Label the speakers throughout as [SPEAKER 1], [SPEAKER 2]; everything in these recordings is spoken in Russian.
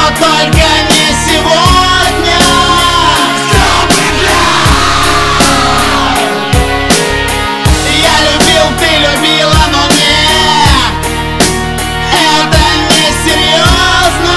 [SPEAKER 1] только не сегодня. Я любил, ты любила, но нет, это не серьезно.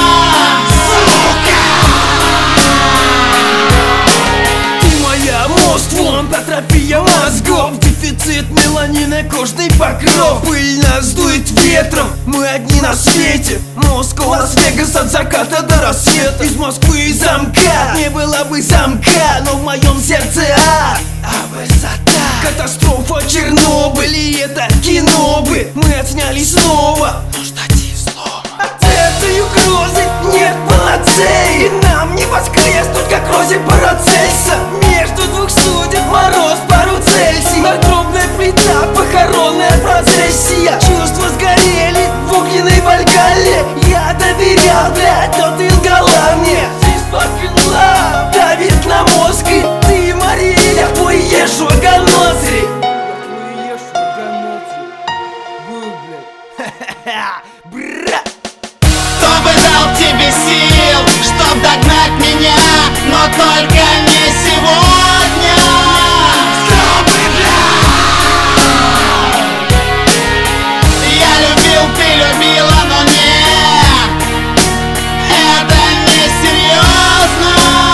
[SPEAKER 2] Ты моя мост, флон, атрофия мозгов, дефицит меланина, кожный покров. Пыль нас дует ветром, мы одни на свете. Москва, Лас-Вегас от заката до рассвета. Из Москвы и замка не было бы замка, но в моем сердце ад, а высота. Катастрофа, Чернобыль, и это кино бы мы отсняли снова. Но штатив сломан. От этой угрозы нет панацеи, и нам не воскреснуть, как розе Парацельса. Между двух судеб мороз пару Цельсий. Надгробная плита, похоронная процессия. Чувства сгорели в огненной Вальгалле. Я доверял, блядь, но ты лгала мне. This fucking love давит на мозг, и ты, Мария, поешь вагонозри.
[SPEAKER 1] Кто бы дал тебе сил, чтоб догнать меня, но только не сегодня. Я любил, ты любила, но нет, это не серьезно.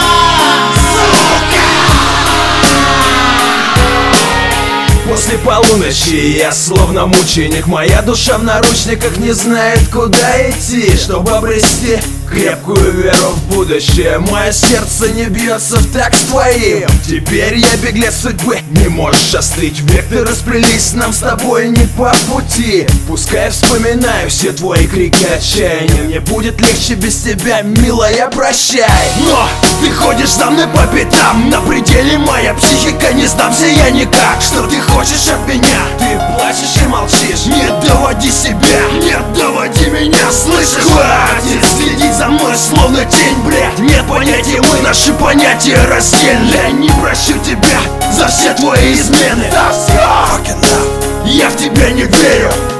[SPEAKER 2] После полуночи я словно мученик, моя душа в наручниках не знает, куда идти, чтобы обрести крепкую веру в будущее. Мое сердце не бьется в такт с твоим. Теперь я беглец судьбы, не можешь остыть. Векторы расплелись нам с тобой не по пути. Пускай вспоминаю все твои крики отчаяния. Мне будет легче без тебя, милая, прощай. Но ты ходишь за мной по пятам, на пределе моя психика, не сдамся я никак. Что ты хочешь от меня? Ты плачешь и молчишь. Не доводи себя, не доводи меня, слышишь? Хватит следить за мной, словно тень, блядь. Нет понятия, мы наши понятия раздельны. Я не прощу тебя за все твои измены. Я в тебя не верю.